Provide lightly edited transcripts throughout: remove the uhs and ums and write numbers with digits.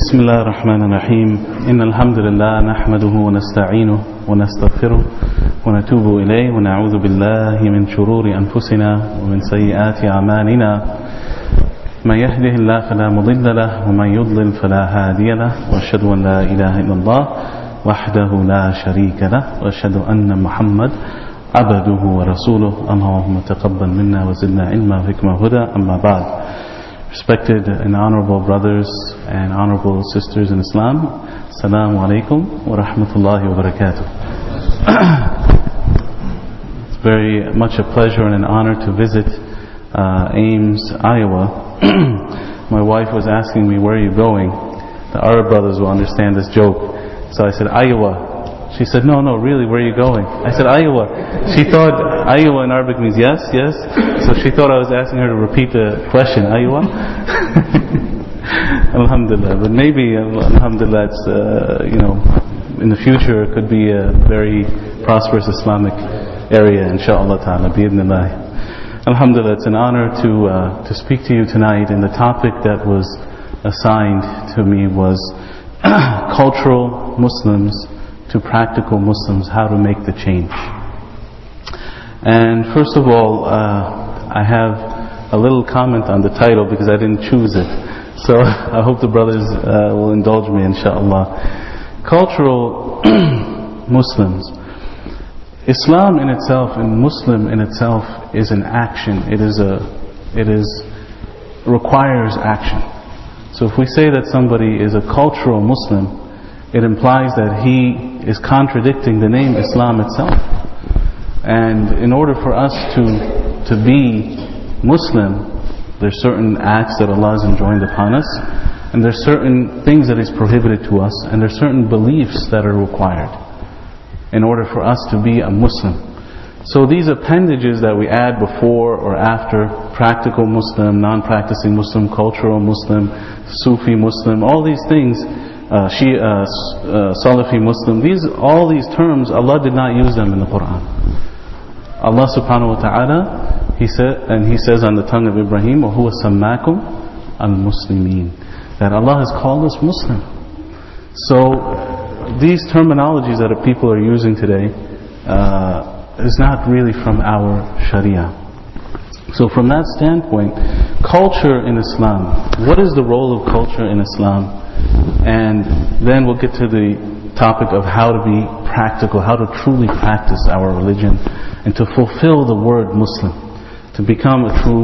بسم الله الرحمن الرحيم إن الحمد لله نحمده ونستعينه ونستغفره ونتوب إليه ونعوذ بالله من شرور أنفسنا ومن سيئات أعمالنا من يهده الله فلا مضل له ومن يضلل فلا هادي له وأشهد أن لا إله إلا الله وحده لا شريك له وأشهد أن محمد عبده ورسوله اللهم تقبل منا وزدنا علما وحكمة وهدى أما بعد. Respected and honorable brothers and honorable sisters in Islam, Assalamu alaikum wa rahmatullahi wa barakatuh. It's very much a pleasure and an honor to visit Ames, Iowa. My wife was asking me, where are you going? The Arab brothers will understand this joke. So I said, Iowa. She said, no, really, where are you going? I said, Iowa. She thought Iowa in Arabic means yes. So she thought I was asking her to repeat the question, Iowa. Alhamdulillah. But maybe, alhamdulillah, it's, in the future it could be a very prosperous Islamic area, inshaAllah ta'ala, bi'idhnillah. Alhamdulillah, it's an honor to speak to you tonight, and the topic that was assigned to me was cultural Muslims to practical Muslims, how to make the change. And first of all, I have a little comment on the title because I didn't choose it. So I hope the brothers will indulge me, inshaAllah. Cultural Muslims. Islam in itself and Muslim in itself is an action. It requires action. So if we say that somebody is a cultural Muslim, it implies that he is contradicting the name Islam itself. And in order for us to be Muslim, there's certain acts that Allah has enjoined upon us, and there's certain things that is prohibited to us, and there's certain beliefs that are required in order for us to be a Muslim. So these appendages that we add before or after, practical Muslim, non-practicing Muslim, cultural Muslim, Sufi Muslim, all these things, Salafi Muslim, all these terms, Allah did not use them in the Quran. Allah subhanahu wa ta'ala, He says on the tongue of Ibrahim, وَهُوَ سَمَّاكُمْ الْمُسْلِمِينَ, that Allah has called us Muslim. So these terminologies that people are using today is not really from our Sharia. So from that standpoint, culture in Islam, what is the role of culture in Islam? And then we'll get to the topic of how to be practical, how to truly practice our religion, and to fulfill the word Muslim, to become a true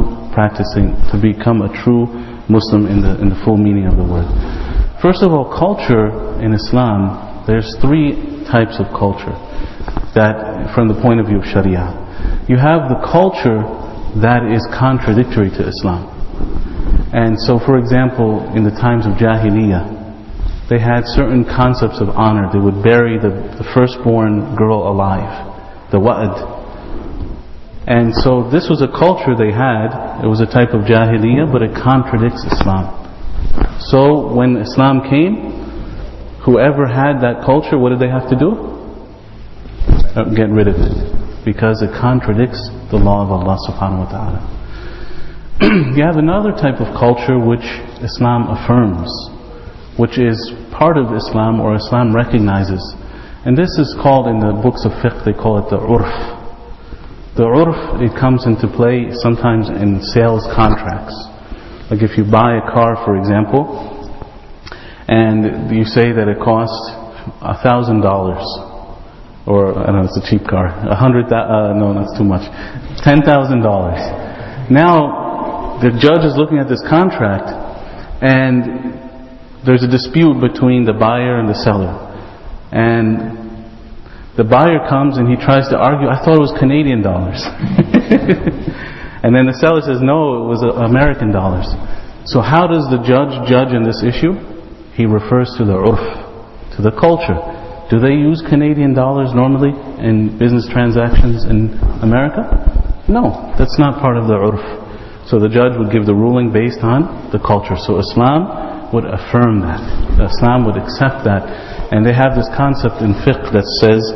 Muslim in the full meaning of the word. First of all, culture in Islam, there's three types of culture that, from the point of view of Sharia. You have the culture that is contradictory to Islam. And so, for example, in the times of Jahiliyyah, they had certain concepts of honor. They would bury the firstborn girl alive, the wa'ad. And so this was a culture they had. It was a type of Jahiliyyah, but it contradicts Islam. So when Islam came, whoever had that culture, what did they have to do? Get rid of it, because it contradicts the law of Allah subhanahu wa ta'ala. You have another type of culture which Islam affirms, which is part of Islam, or Islam recognizes. And this is called, in the books of fiqh, they call it the urf. The urf, it comes into play sometimes in sales contracts. Like if you buy a car, for example, and you say that it costs $1,000, or I don't know, it's a cheap car, no, that's too much, $10,000. Now, the judge is looking at this contract, and there's a dispute between the buyer and the seller. And the buyer comes and he tries to argue, I thought it was Canadian dollars. And then the seller says, no, it was American dollars. So how does the judge in this issue? He refers to the urf, to the culture. Do they use Canadian dollars normally in business transactions in America? No, that's not part of the urf. So the judge would give the ruling based on the culture. So Islam would affirm that. Islam would accept that. And they have this concept in fiqh that says,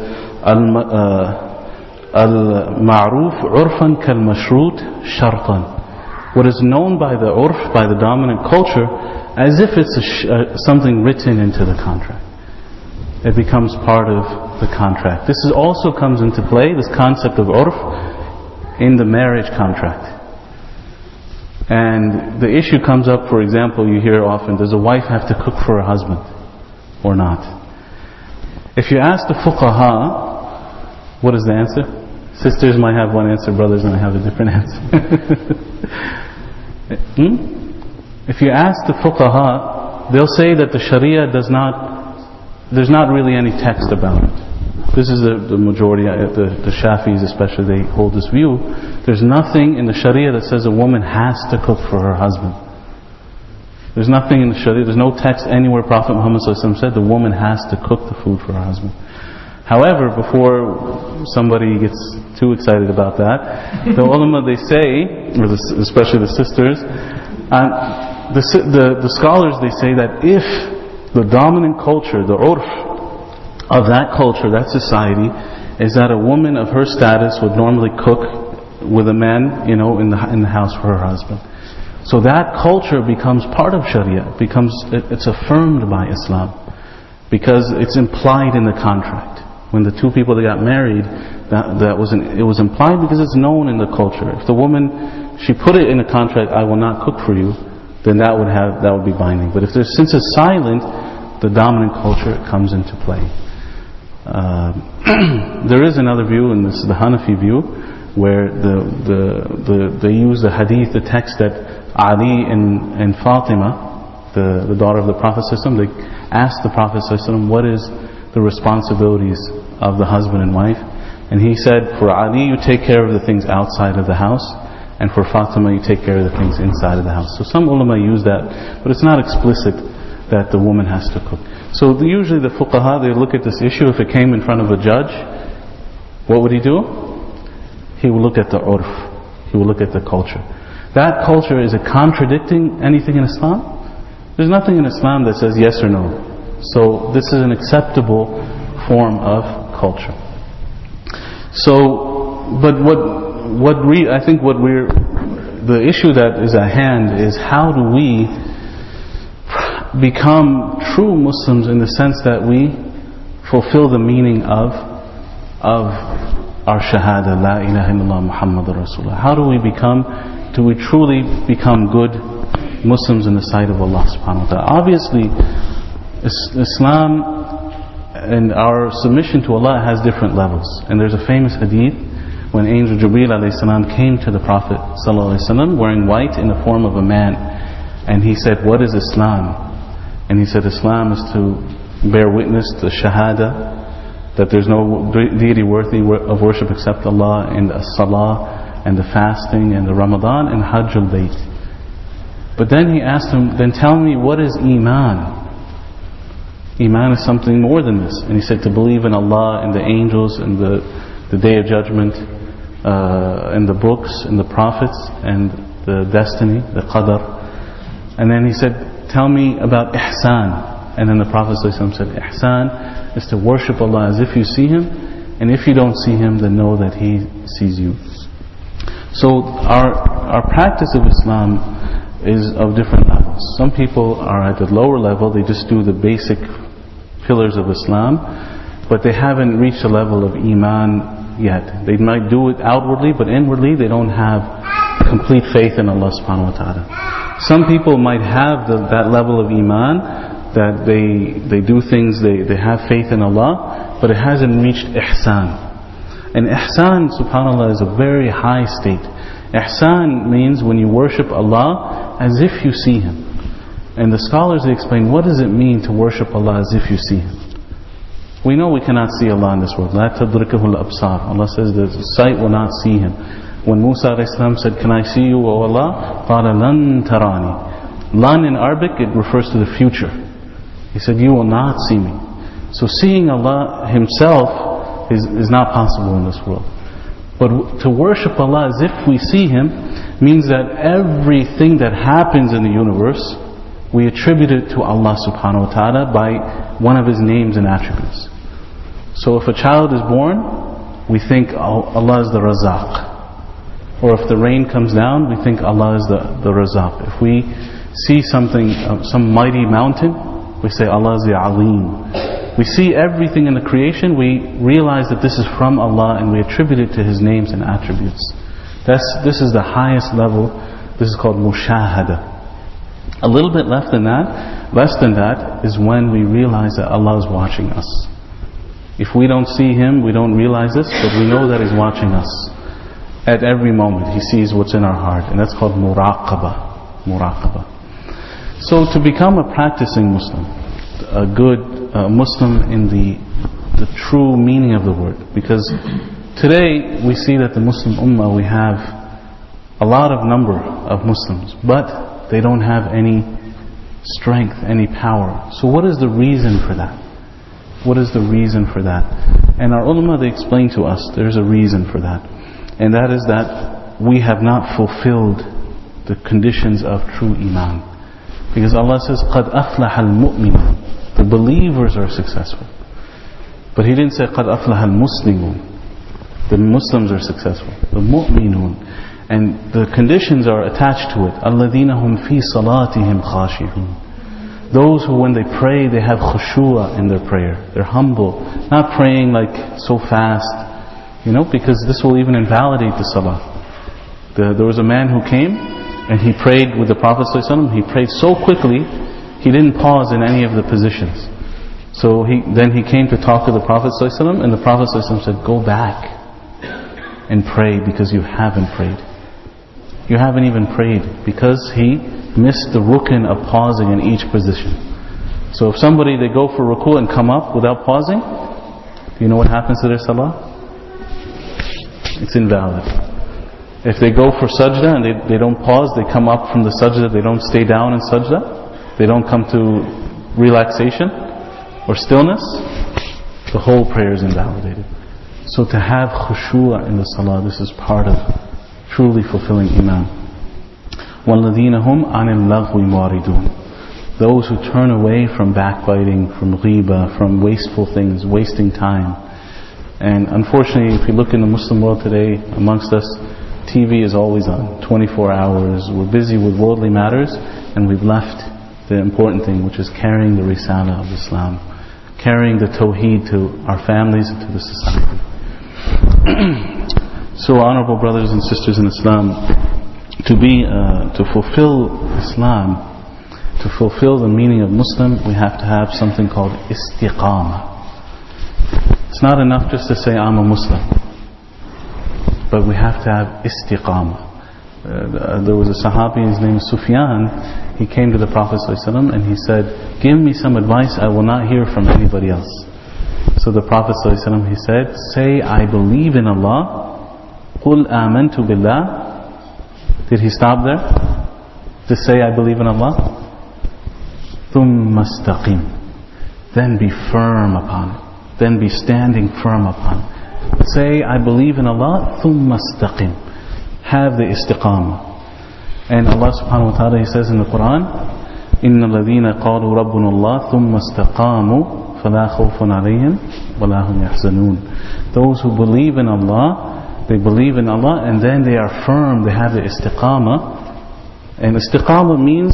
Al-ma'ruf urfan kal-mashrut shartan. What is known by the urf, by the dominant culture, as if it's something written into the contract. It becomes part of the contract. This also comes into play, this concept of urf, in the marriage contract. And the issue comes up, for example, you hear often, does a wife have to cook for her husband or not? If you ask the fuqaha, what is the answer? Sisters might have one answer, brothers might have a different answer. If you ask the fuqaha, they'll say that the sharia there's not really any text about it. This is the majority, the Shafis especially, they hold this view. There's nothing in the sharia that says a woman has to cook for her husband. There's nothing in the sharia, there's no text anywhere Prophet Muhammad ﷺ said the woman has to cook the food for her husband. However, before somebody gets too excited about that, the ulama, they say, or especially the sisters, the scholars, they say that if the dominant culture, the urf of that culture, that society, is that a woman of her status would normally cook with a man, in the house for her husband. So that culture becomes part of Sharia. It's affirmed by Islam because it's implied in the contract. When the two people that got married, it was implied because it's known in the culture. If the woman, she put it in a contract, I will not cook for you, then that would be binding. But since it's silent, the dominant culture comes into play. There is another view, and this is the Hanafi view, where they use the hadith, the text that Ali and Fatima, the daughter of the Prophet ﷺ, they asked the Prophet ﷺ, what is the responsibilities of the husband and wife? And he said, for Ali you take care of the things outside of the house, and for Fatima you take care of the things inside of the house. So some ulama use that, but it's not explicit that the woman has to cook. So usually the fuqaha, they look at this issue. If it came in front of a judge, what would he do? He will look at the urf. He will look at the culture. That culture, is it contradicting anything in Islam? There's nothing in Islam that says yes or no. So this is an acceptable form of culture. So, but the issue that is at hand is, how do we become true Muslims in the sense that we fulfill the meaning of our shahada, la ilaha illallah Muhammadur Rasulullah? How do we truly become good Muslims in the sight of Allah subhanahu wa ta'ala? Obviously, Islam and our submission to Allah has different levels. And there's a famous hadith when Angel Jibreel alayhi salam came to the Prophet sallallahu alayhi wasallam wearing white in the form of a man, and he said, what is Islam? And he said, Islam is to bear witness to shahada, that there's no deity worthy of worship except Allah, and the salah, and the fasting, and the Ramadan, and Hajj al-Bayt. But then he asked him, then tell me, what is Iman? Iman is something more than this. And he said, to believe in Allah and the angels and the Day of Judgment, and the books and the prophets and the destiny, the qadar. And then he said, tell me about ihsan. And then the Prophet ﷺ said, ihsan is to worship Allah as if you see Him, and if you don't see Him, then know that He sees you. So our practice of Islam is of different levels. Some people are at the lower level, they just do the basic pillars of Islam, but they haven't reached the level of Iman yet. They might do it outwardly, but inwardly they don't have complete faith in Allah subhanahu wa ta'ala. Some people might have that level of Iman, that they do things, they have faith in Allah, but it hasn't reached ihsan. And ihsan, subhanAllah, is a very high state. Ihsan means when you worship Allah as if you see Him. And the scholars, they explain, what does it mean to worship Allah as if you see Him? We know we cannot see Allah in this world. لا تدركه الأبصار. Allah says the sight will not see Him. When Musa a.s. said, can I see you, O Allah? قال لن تراني. Lan in Arabic, it refers to the future. He said, you will not see me. So seeing Allah Himself is not possible in this world. But to worship Allah as if we see Him means that everything that happens in the universe, we attribute it to Allah subhanahu wa ta'ala by one of His names and attributes. So if a child is born, we think Allah is the Razaq. Or if the rain comes down, we think Allah is the Razaq. If we see something, some mighty mountain, we say Allah is the Alim. We see everything in the creation, we realize that this is from Allah and we attribute it to His names and attributes. This is the highest level. This is called mushahada. A little bit less than that is when we realize that Allah is watching us. If we don't see Him, we don't realize this, but we know that He's watching us. At every moment, He sees what's in our heart, and that's called muraqabah. So to become a practicing Muslim, a good Muslim in the true meaning of the word, because today we see that the Muslim Ummah, we have a lot of number of Muslims, but they don't have any strength, any power. So what is the reason for that? What is the reason for that? And our ulama, they explain to us there's a reason for that. And that is that we have not fulfilled the conditions of true Iman. Because Allah says, قَدْ أَفْلَحَ الْمُؤْمِنُونَ. The believers are successful. But He didn't say, قَدْ أَفْلَحَ الْمُسْلِمُونَ. The Muslims are successful. The mu'minun. And the conditions are attached to it. الَّذِينَ هُمْ فِي صَلَاتِهِمْ خَاشِعُونَ. Those who when they pray, they have khushu'ah in their prayer. They're humble. Not praying like so fast. Because this will even invalidate the salah. There was a man who came and he prayed with the Prophet ﷺ. He prayed so quickly, he didn't pause in any of the positions. So then he came to talk to the Prophet ﷺ, and the Prophet ﷺ said, go back and pray because you haven't prayed. You haven't even prayed because he missed the rukn of pausing in each position. So if somebody, they go for ruku and come up without pausing, do you know what happens to their salah? It's invalid. If they go for sajda and they don't pause, they come up from the sajda, they don't stay down in sajda, they don't come to relaxation or stillness, the whole prayer is invalidated. So to have khushu'ah in the salah, this is part of truly fulfilling Iman. وَالَّذِينَ هُمْ عَنِ اللَّغْوِ مُعْرِضُونَ. Those who turn away from backbiting, from ghiba, from wasteful things, wasting time. And unfortunately, if you look in the Muslim world today, amongst us, TV is always on, 24 hours. We're busy with worldly matters, and we've left the important thing, which is carrying the risala of Islam, carrying the tawheed to our families and to the society. So, honorable brothers and sisters in Islam, to fulfill Islam, to fulfill the meaning of Muslim, we have to have something called istiqamah. It's not enough just to say I'm a Muslim, but we have to have istiqamah. There was a Sahabi, his name is Sufyan. He came to the Prophet ﷺ and he said, give me some advice, I will not hear from anybody else. So the Prophet ﷺ, he said, say I believe in Allah. قُلْ آمَنْتُ بِاللَّهِ. Did he stop there? To say I believe in Allah? ثُمَّ اسْتَقِيمْ. Then be firm upon it. Then be standing firm upon it. Say I believe in Allah. ثُمَّ اسْتَقِيمْ. Have the istiqamah. And Allah subhanahu wa ta'ala, He says in the Quran, إِنَّ الَّذِينَ قَالُوا رَبُّنَا اللَّهِ ثُمَّ اسْتَقَامُوا فَلَا خَوْفٌ عَلَيْهِمْ وَلَا هُمْ يَحْزَنُونَ. Those who believe in Allah, they believe in Allah and then they are firm, they have the istiqamah. And istiqamah means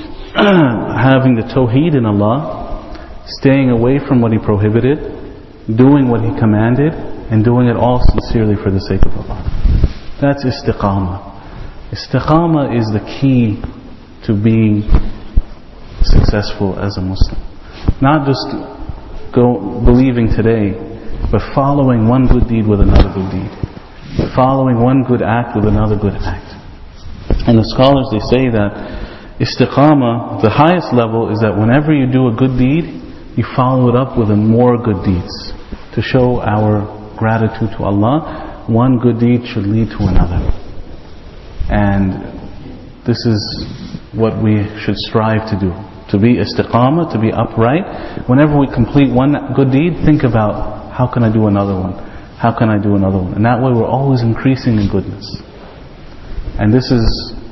having the tawheed in Allah, staying away from what He prohibited, doing what He commanded, and doing it all sincerely for the sake of Allah. That's istiqamah. Istiqamah is the key to being successful as a Muslim. Not just believing today, but following one good deed with another good deed. Following one good act with another good act. And the scholars, they say that istiqamah, the highest level is that whenever you do a good deed, you follow it up with more good deeds. To show our gratitude to Allah, one good deed should lead to another. And this is what we should strive to do. To be istiqamah, to be upright. Whenever we complete one good deed, think about, how can I do another one? How can I do another one? And that way we're always increasing in goodness. And this is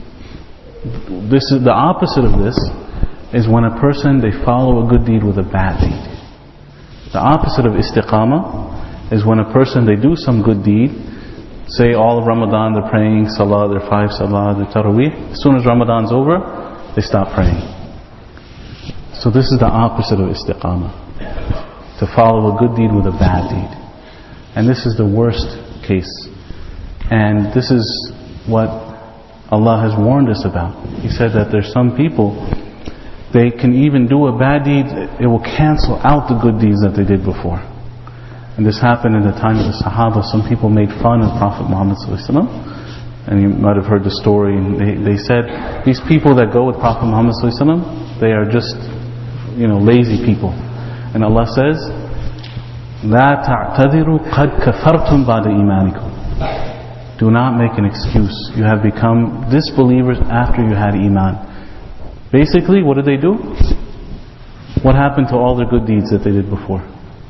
the opposite of this, is when a person, they follow a good deed with a bad deed. The opposite of istiqamah is when a person, they do some good deed, say all of Ramadan they're praying salah, they're 5 salah, they're taraweeh. As soon as Ramadan's over, they stop praying. So this is the opposite of istiqamah. To follow a good deed with a bad deed. And this is the worst case. And this is what Allah has warned us about. He said that there's some people, they can even do a bad deed, it will cancel out the good deeds that they did before. And this happened in the time of the Sahaba. Some people made fun of Prophet Muhammad ﷺ. And you might have heard the story. They said, these people that go with Prophet Muhammad ﷺ, they are just, lazy people. And Allah says, لا تعتذروا قد كفرتم بعد إيمانكم. Do not make an excuse. You have become disbelievers after you had Iman. Basically, what did they do? What happened to all their good deeds that they did before?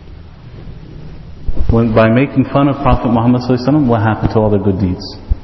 By making fun of Prophet Muhammad ﷺ, what happened to all their good deeds?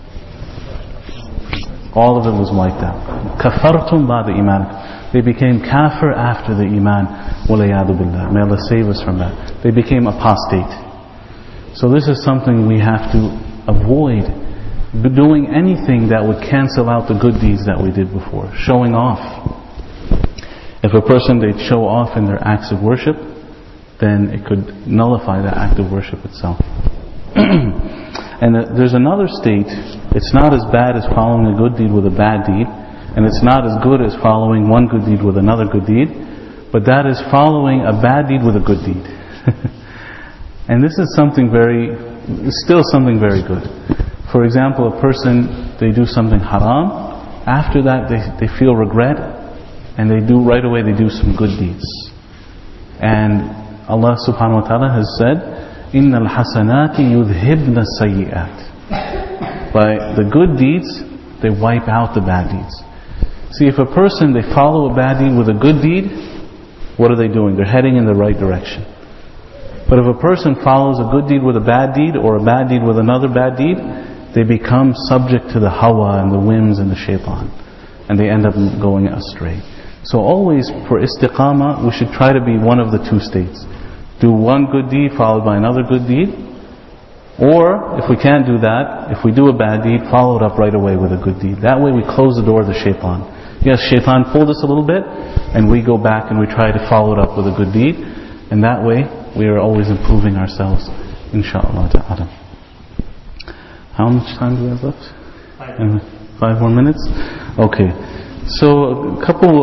All of it was wiped out. كفرتم بعد إيمانكم. They became kafir after the Iman. وَلَيَعْذُ بِاللَّهِ. May Allah save us from that. They became apostate. So this is something we have to avoid. Doing anything that would cancel out the good deeds that we did before. Showing off. If a person, they'd show off in their acts of worship, then it could nullify the act of worship itself. And there's another state, it's not as bad as following a good deed with a bad deed, and it's not as good as following one good deed with another good deed, but that is following a bad deed with a good deed. And this is still something very good. For example, a person, they do something haram, after that they feel regret, and they do some good deeds. And Allah subhanahu wa ta'ala has said, إِنَّ الْحَسَنَاتِ يُذْهِبْنَ السَّيِّئَاتِ. By the good deeds, they wipe out the bad deeds. See, if a person, they follow a bad deed with a good deed, what are they doing? They're heading in the right direction. But if a person follows a good deed with a bad deed, or a bad deed with another bad deed, they become subject to the hawa and the whims and the shaitan. And they end up going astray. So always, for istiqamah, we should try to be one of the two states. Do one good deed followed by another good deed. Or, if we can't do that, if we do a bad deed, follow it up right away with a good deed. That way we close the door to shaitan. Yes, shaitan pulled us a little bit, and we go back and we try to follow it up with a good deed. And that way, we are always improving ourselves, inshaAllah ta'ala. How much time do we have left? 5 more minutes? Okay. So,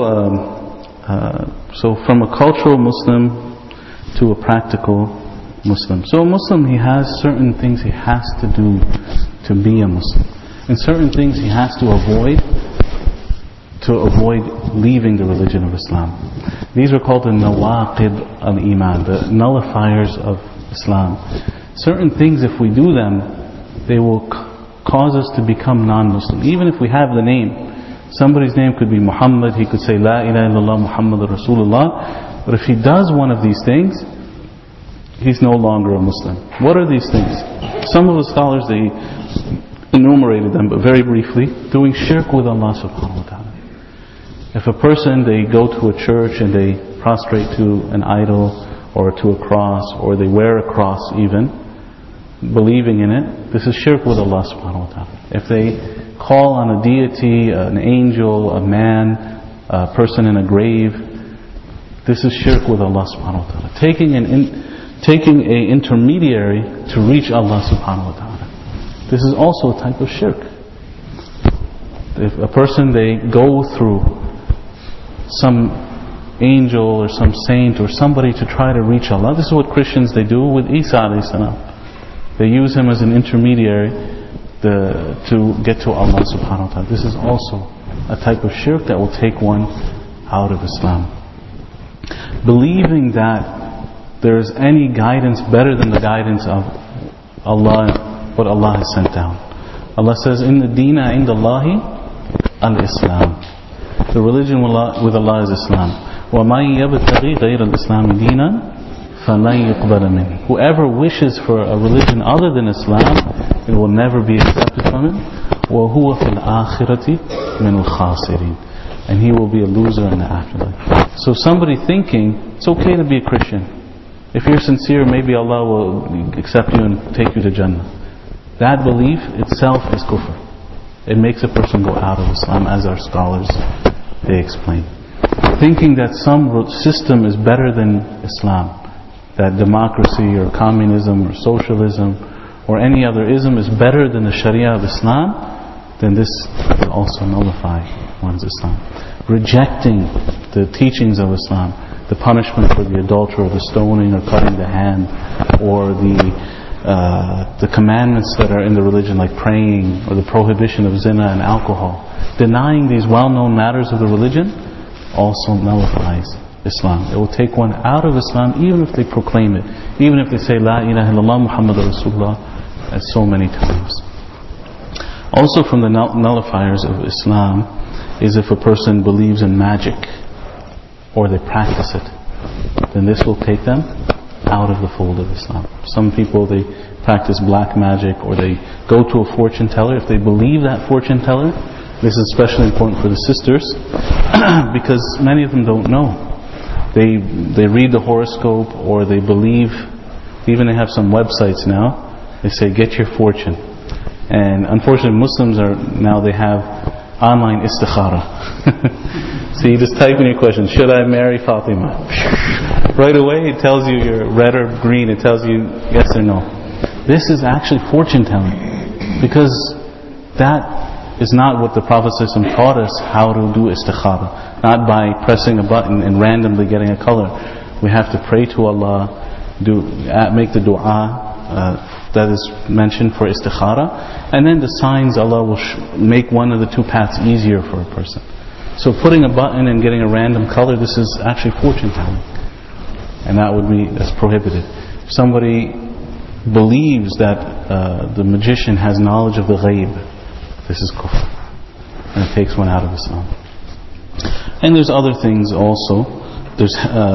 so from a cultural Muslim to a practical Muslim. So a Muslim, he has certain things he has to do to be a Muslim. And certain things he has to avoid leaving the religion of Islam. These are called the nawaqid al-iman, the nullifiers of Islam. Certain things, if we do them, they will cause us to become non-Muslim. Even if we have the name. Somebody's name could be Muhammad, he could say La ilaha illallah Muhammadur Rasulullah. But if he does one of these things, he's no longer a Muslim. What are these things? Some of the scholars, they enumerated them, but very briefly. Doing shirk with Allah subhanahu wa ta'ala. If a person, they go to a church and they prostrate to an idol or to a cross, or they wear a cross even, believing in it, this is shirk with Allah subhanahu wa ta'ala. If they call on a deity, an angel, a man, a person in a grave, this is shirk with Allah subhanahu wa ta'ala. Taking an intermediary to reach Allah subhanahu wa ta'ala. This is also a type of shirk. If a person, they go through some angel or some saint or somebody to try to reach Allah. This is what Christians, they do with Isa alayhi salam. They use him as an intermediary to get to Allah subhanahu wa ta'ala. This is also a type of shirk that will take one out of Islam. Believing that there is any guidance better than the guidance of Allah, what Allah has sent down. Allah says, "Inna deena inda Allahi al-Islam." The religion with Allah is Islam. وَمَنْ يَبْتَغِي غَيْرَ الْإِسْلَامِ دِينًا فَلَنْ يُقْبَلَ مِنْهُ. Whoever wishes for a religion other than Islam, it will never be accepted from him. وَهُوَ فِي الْآخِرَةِ مِنَ الْخَاسِرِينَ. And he will be a loser in the afterlife. So somebody thinking, it's okay to be a Christian. If you're sincere, maybe Allah will accept you and take you to Jannah. That belief itself is kufr. It makes a person go out of Islam, as our scholars they explain. Thinking that some system is better than Islam, that democracy or communism or socialism or any other ism is better than the Sharia of Islam, then this will also nullify one's Islam. Rejecting the teachings of Islam, the punishment for the adulterer, the stoning or cutting the hand, or the commandments that are in the religion like praying or the prohibition of zina and alcohol, denying these well-known matters of the religion also nullifies Islam. It will take one out of Islam even if they proclaim it, even if they say La ilaha illallah Muhammadur Rasulullah as so many times. Also from the nullifiers of Islam is if a person believes in magic or they practice it, then this will take them out of the fold of Islam. Some people, they practice black magic or they go to a fortune teller. If they believe that fortune teller, this is especially important for the sisters because many of them don't know. They read the horoscope or they believe, even they have some websites now, they say get your fortune. And unfortunately Muslims they have online istikhara. So you just type in your question, should I marry Fatima? Right away it tells you you're red or green, it tells you yes or no. This is actually fortune telling, because that is not what the Prophet ﷺ taught us how to do istikhara. Not by pressing a button and randomly getting a color. We have to pray to Allah, make the dua that is mentioned for istikhara, and then the signs Allah will make one of the two paths easier for a person. So putting a button and getting a random color, this is actually fortune telling, and that's prohibited. If somebody believes that the magician has knowledge of the ghaib, this is kufr, and it takes one out of Islam. And there's other things also. There's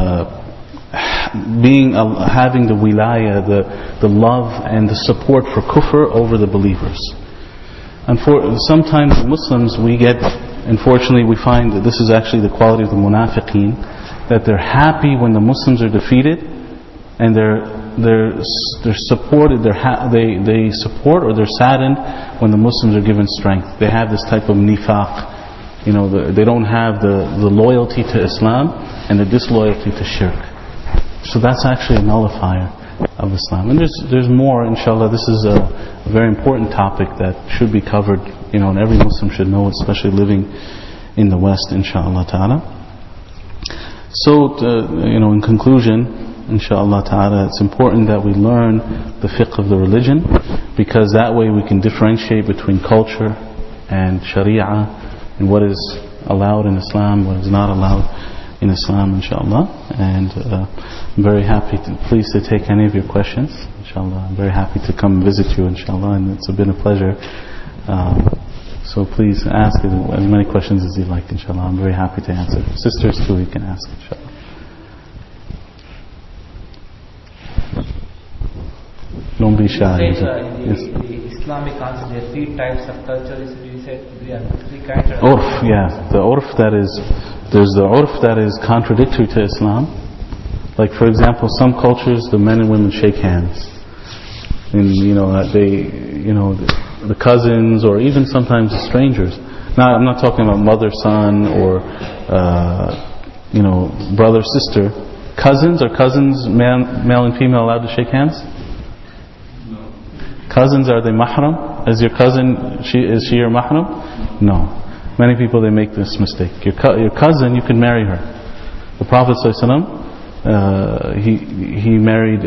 having the wilaya, the love and the support for kufr over the believers. Sometimes Muslims, unfortunately we find that this is actually the quality of the munafiqeen, that they're happy when the Muslims are defeated, and they're supported, they support or they're saddened when the Muslims are given strength. They have this type of nifaq. They don't have the loyalty to Islam and the disloyalty to shirk. So that's actually a nullifier of Islam. And there's more, inshallah. This is a very important topic that should be covered, and every Muslim should know, especially living in the West, inshallah ta'ala. So, in conclusion, inshallah ta'ala, it's important that we learn the fiqh of the religion, because that way we can differentiate between culture and sharia, and what is allowed in Islam, what is not allowed in Islam, inshallah. And I'm very pleased to take any of your questions, inshallah. I'm very happy to come visit you, inshallah, and it's been a pleasure. So please ask as many questions as you like, inshallah. I'm very happy to answer. Sisters too, you can ask, inshallah. Don't be shy. You said the Islamic concept, there are 3 types of culture. You said there are 3 kinds of urf, yeah. The urf there's the urf that is contradictory to Islam. Like for example, some cultures, the men and women shake hands. And the cousins or even sometimes the strangers. Now I'm not talking about mother, son, or brother, sister. Cousins, male and female, allowed to shake hands? Cousins, are they mahram? Is your cousin, is she your mahram? No. Many people, they make this mistake. Your cousin, you can marry her. The Prophet ﷺ, he married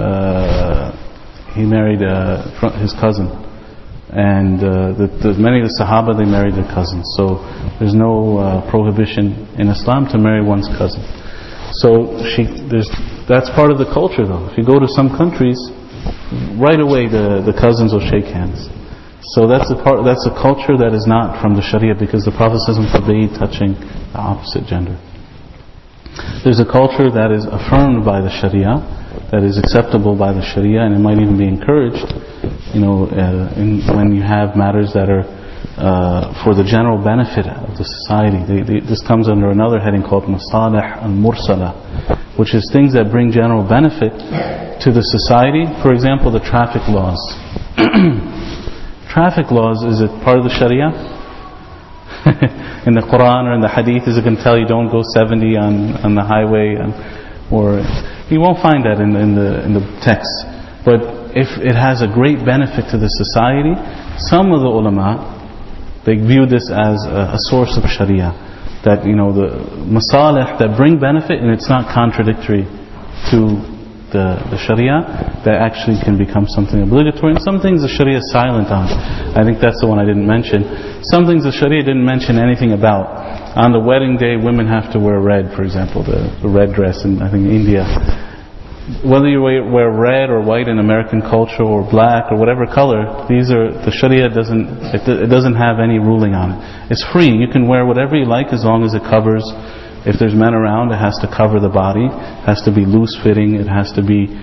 his cousin, and many of the Sahaba, they married their cousins. So there's no prohibition in Islam to marry one's cousin. So that's part of the culture, though. If you go to some countries, right away the cousins will shake hands. So that's a culture that is not from the Sharia, because the Prophet ﷺ forbade touching the opposite gender. There's a culture that is affirmed by the Sharia, that is acceptable by the Sharia, and it might even be encouraged, when you have matters that are for the general benefit of the society. This comes under another heading called Masalih al-Mursala, which is things that bring general benefit to the society. For example, the traffic laws. Traffic laws, is it part of the Sharia? In the Quran or in the Hadith, is it going to tell you don't go 70 on the highway, or you won't find that in the text. But if it has a great benefit to the society, some of the ulama, they view this as a source of Sharia, that the masalih that bring benefit and it's not contradictory to the Sharia, that actually can become something obligatory. And some things the Sharia is silent on. I think that's the one I didn't mention. Some things the Sharia didn't mention anything about. On the wedding day, women have to wear red, for example, the red dress in, I think, India. Whether you wear red or white in American culture, or black or whatever color, the Sharia doesn't have any ruling on it. It's free. You can wear whatever you like as long as it covers. If there's men around, it has to cover the body. It has to be loose fitting. It has to be,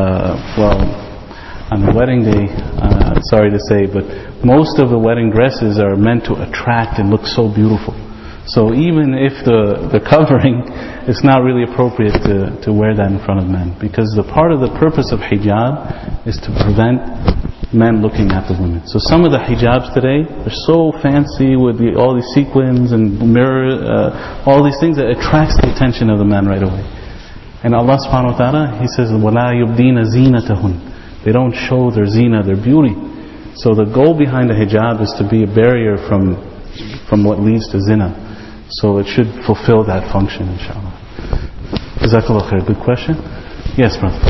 on the wedding day, sorry to say, but most of the wedding dresses are meant to attract and look so beautiful. So even if the covering, it's not really appropriate to wear that in front of men, because the part of the purpose of hijab is to prevent men looking at the women. So some of the hijabs today are so fancy with all these sequins and mirror, all these things that attracts the attention of the men right away. And Allah subhanahu wa ta'ala, He says, وَلَا يُبْدِينَ زِينَتَهُنْ. They don't show their zina, their beauty. So the goal behind the hijab is to be a barrier from what leads to zina. So it should fulfill that function, inshallah. Jazakallah khair. Good question? Yes, brother.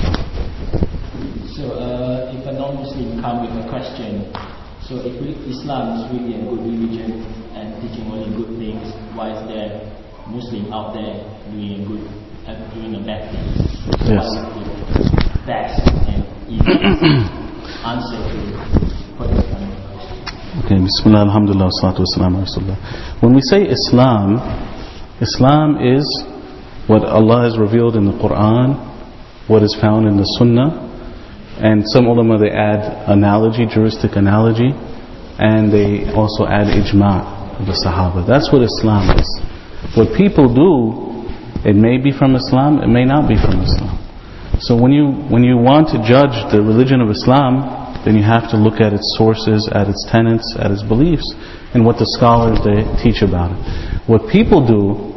So if a non-Muslim come with a question, so if Islam is really a good religion and teaching only good things, why is there Muslim out there doing a bad thing? Yes. What is the best and easiest answer to put it on? Okay, Bismillah, Alhamdulillah, Salatu Wassalamu ala Rasulullah. When we say Islam is what Allah has revealed in the Quran, what is found in the Sunnah, and some ulama they add analogy, juristic analogy, and they also add ijma' of the Sahaba. That's what Islam is. What people do, it may be from Islam, it may not be from Islam. So when you want to judge the religion of Islam, then you have to look at its sources, at its tenets, at its beliefs, and what the scholars they teach about it. What people do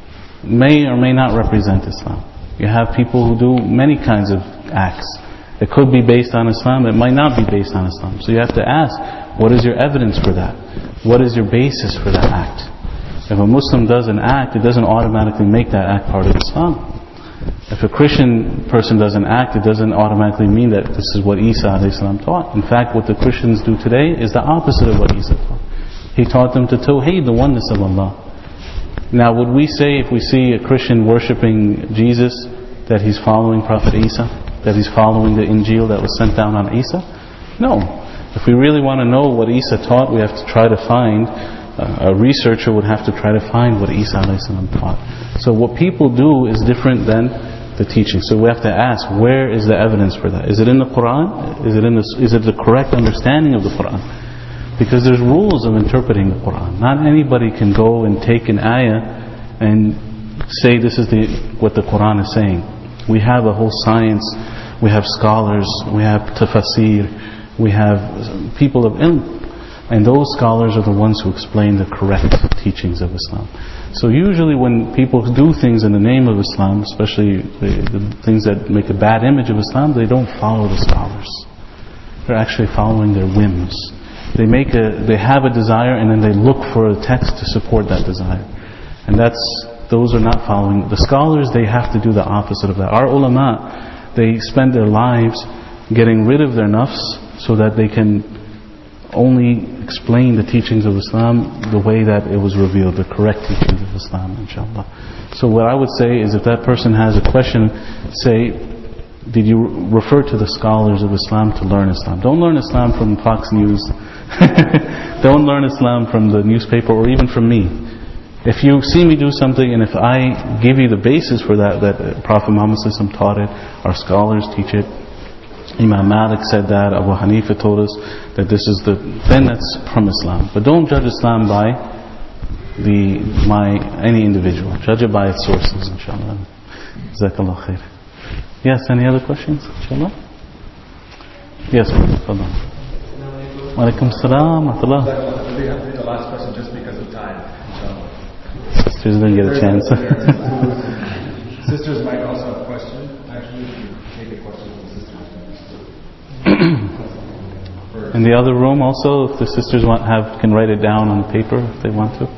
may or may not represent Islam. You have people who do many kinds of acts. It could be based on Islam, it might not be based on Islam. So you have to ask, what is your evidence for that? What is your basis for that act? If a Muslim does an act, it doesn't automatically make that act part of Islam. If a Christian person does an act, it doesn't automatically mean that this is what Isa a.s. taught. In fact, what the Christians do today is the opposite of what Isa taught. He taught them to tawheed, the oneness of Allah. Now, would we say if we see a Christian worshipping Jesus that he's following Prophet Isa? That he's following the Injil that was sent down on Isa? No. If we really want to know what Isa taught, we have to try to find, a researcher would have to try to find what Isa a.s. taught. So what people do is different than the teaching. So we have to ask, where is the evidence for that? Is it in the Quran? Is it the correct understanding of the Quran? Because there's rules of interpreting the Quran. Not anybody can go and take an ayah and say this is what the Quran is saying. We have a whole science, we have scholars, we have tafasir, we have people of ilm. And those scholars are the ones who explain the correct teachings of Islam. So usually when people do things in the name of Islam, especially the things that make a bad image of Islam, they don't follow the scholars. They're actually following their whims. They have a desire and then they look for a text to support that desire. And those are not following. The scholars, they have to do the opposite of that. Our ulama, they spend their lives getting rid of their nafs so that they can only explain the teachings of Islam the way that it was revealed, the correct teachings of Islam, inshallah. So what I would say is if that person has a question, say, did you refer to the scholars of Islam to learn Islam? Don't learn Islam from Fox News. Don't learn Islam from the newspaper or even from me. If you see me do something and if I give you the basis for that Prophet Muhammad taught it, our scholars teach it, Imam Malik said that, Abu Hanifa told us that then that's from Islam. But don't judge Islam by any individual. Judge it by its sources, inshallah. Jazakallah khair. Yes, any other questions, inshallah? Yes, Fadlan. Wa alaikum salam wa rahmatullah. The last question, just because of time. Sisters didn't get a chance. Sisters might also have a question. Actually, if you take a question from the sisters. In the other room also, if the sisters can write it down on paper if they want to.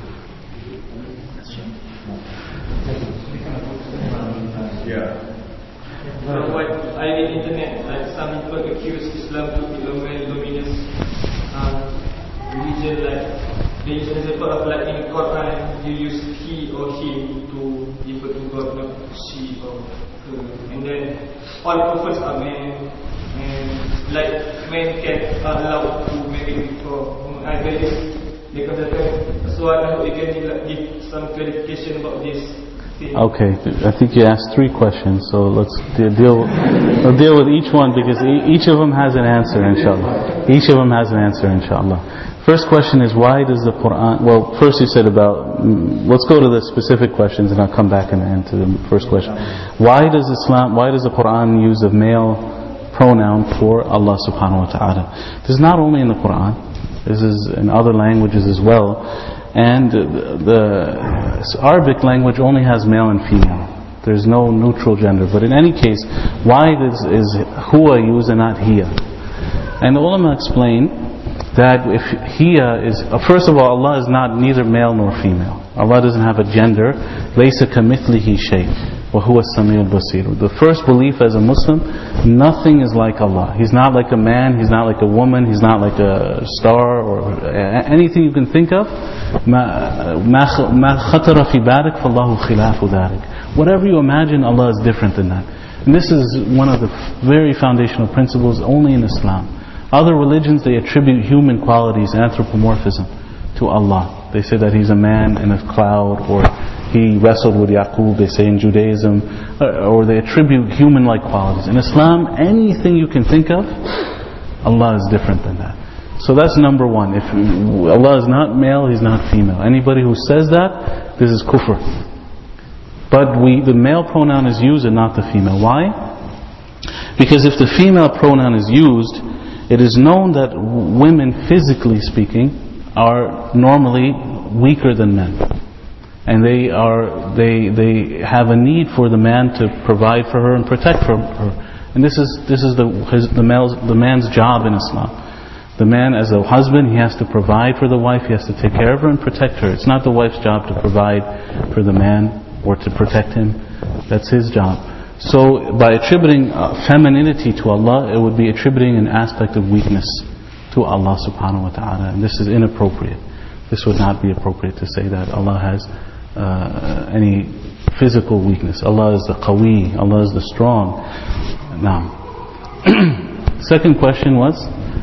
Yeah. What I read internet, like some people accuse Islam to be a male-dominant religion. Like they use as a part of like in Quran, you use he or him to refer to God, not she or her. And then all prophets are men, and like men are allowed to marry before. I believe they katakan. So I hope you can give some clarification about this. Okay, I think you asked 3 questions, so let's deal with each one because each of them has an answer, inshallah. Each of them has an answer, inshallah. First question is, why does the Quran... Well, first you said about... Let's go to the specific questions and I'll come back and answer the first question. Why does the Quran use a male pronoun for Allah subhanahu wa ta'ala? This is not only in the Quran, this is in other languages as well. And the Arabic language only has male and female. There's no neutral gender. But in any case, why is huwa used and not hiya? And the ulama explain that if hiya is... First of all, Allah is not neither male nor female. Allah doesn't have a gender. لَيْسَ كَمِثْلِهِ شَيْءٍ وَهُوَ السَّمِيعُ الْبَصِيرُ. The first belief as a Muslim, nothing is like Allah. He's not like a man, He's not like a woman, He's not like a star or anything you can think of. مَا خَطَرَ فِي بَالِكَ فَاللَّهُ خِلَافُ ذَلِكَ. Whatever you imagine, Allah is different than that. And this is one of the very foundational principles only in Islam. Other religions, they attribute human qualities, anthropomorphism, to Allah. They say that He's a man in a cloud, or He wrestled with Yaqub, they say in Judaism, or they attribute human-like qualities. In Islam, anything you can think of, Allah is different than that. So that's number one. If Allah is not male, He's not female. Anybody who says that, this is kufr. But the male pronoun is used and not the female. Why? Because if the female pronoun is used, it is known that women, physically speaking, are normally weaker than men. And they have a need for the man to provide for her and protect for her. And this is the man's job in Islam. The man, as a husband, he has to provide for the wife, he has to take care of her and protect her. It's not the wife's job to provide for the man or to protect him. That's his job. So by attributing femininity to Allah, it would be attributing an aspect of weakness to Allah subhanahu wa ta'ala. And this is inappropriate. This would not be appropriate to say that Allah has any physical weakness. Allah is the qawi, Allah is the strong. Now, second question was?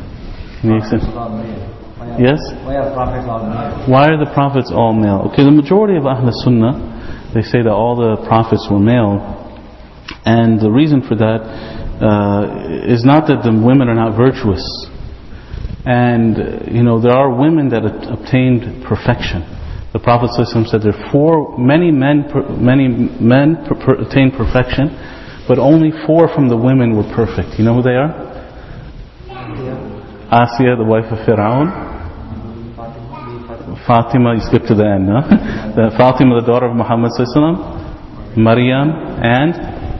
Yes? Why are prophets all male? Why are the prophets all male? Okay, the majority of Ahl Sunnah, they say that all the prophets were male. And the reason for that is not that the women are not virtuous. And, there are women that obtained perfection. The Prophet ﷺ said there are many men attained perfection, but only 4 from the women were perfect. You know who they are? Asiya, the wife of Fir'aun. Fatima, you skip to the end, huh? Fatima, the daughter of Muhammad ﷺ. Maryam and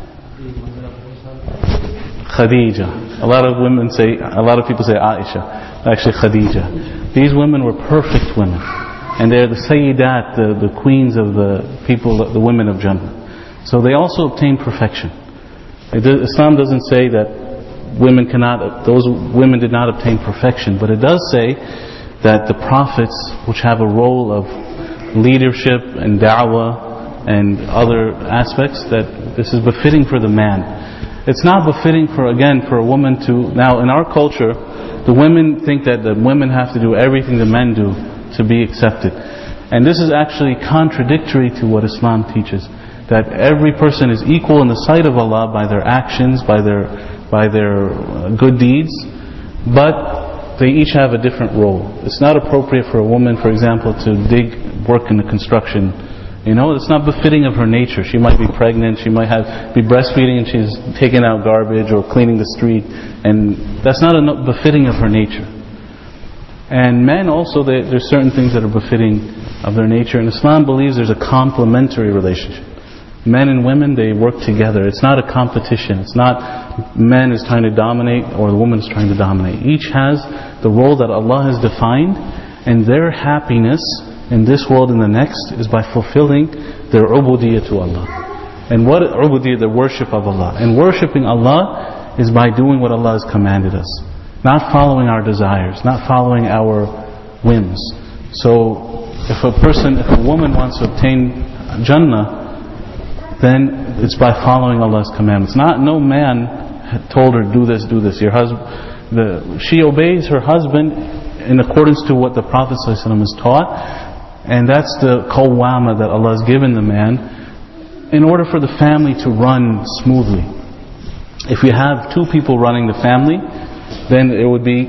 Khadija. A lot of people say Aisha. Actually Khadija. These women were perfect women. And they're the Sayyidat, the queens of the people, the women of Jannah. So they also obtain perfection. Islam doesn't say that those women did not obtain perfection, but it does say that the prophets, which have a role of leadership and da'wah and other aspects, that this is befitting for the man. It's not befitting for a woman to... Now, in our culture, the women think that the women have to do everything the men do to be accepted. And this is actually contradictory to what Islam teaches. That every person is equal in the sight of Allah by their actions, by their good deeds, but they each have a different role. It's not appropriate for a woman, for example, to work in the construction. It's not befitting of her nature. She might be pregnant, she might be breastfeeding and she's taking out garbage or cleaning the street, and that's not befitting of her nature. And men also, there's certain things that are befitting of their nature. And Islam believes there's a complementary relationship. Men and women, they work together. It's not a competition. It's not men is trying to dominate or the woman is trying to dominate. Each has the role that Allah has defined, and their happiness in this world and the next is by fulfilling their ubudiyyah to Allah. And what ubudiyyah? The worship of Allah. And worshipping Allah is by doing what Allah has commanded us. Not following our desires, not following our whims. So if a woman wants to obtain Jannah, then it's by following Allah's commandments. No man told her, do this. She obeys her husband in accordance to what the Prophet ﷺ has taught, and that's the qawwama that Allah has given the man in order for the family to run smoothly. If you have two people running the family, then it would be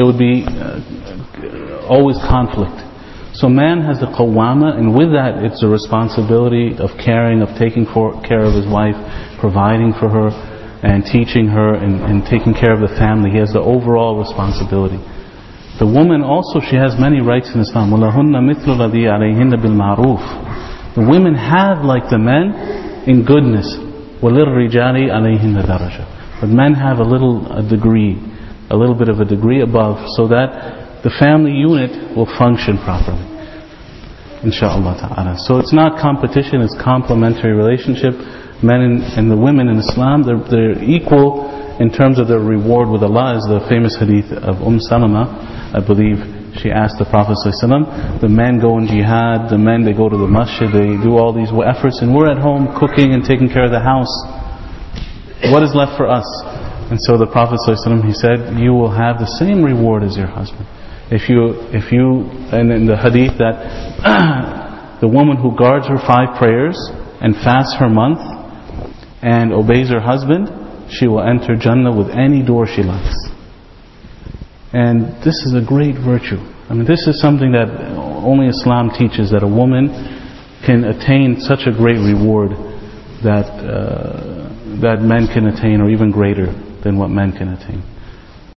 always conflict. So man has the qawwama, and with that it's a responsibility of caring, of taking care of his wife, providing for her, and teaching her, and taking care of the family. He has the overall responsibility. The woman also, she has many rights in Islam. وَلَهُنَّ مِثْلُ الَّذِي عَلَيْهِنَّ بِالْمَعْرُوفِ. The women have like the men in goodness. وَلِلْرِجَالِ عَلَيْهِنَّ دَرَجَةٌ. But men have a little bit of a degree above, so that the family unit will function properly, insha'Allah ta'ala. So it's not competition, it's complementary relationship. Men and the women in Islam, they're equal in terms of their reward with Allah. As the famous hadith of Salama, I believe, she asked the Prophet ﷺ, the men go in jihad, the men, they go to the masjid, they do all these efforts, and we're at home cooking and taking care of the house. What is left for us? And so the Prophet ﷺ, he said, you will have the same reward as your husband. If you, and in the hadith that the woman who guards her 5 prayers and fasts her month and obeys her husband, she will enter Jannah with any door she likes. And this is a great virtue. I mean, this is something that only Islam teaches, that a woman can attain such a great reward that men can attain, or even greater than what men can attain.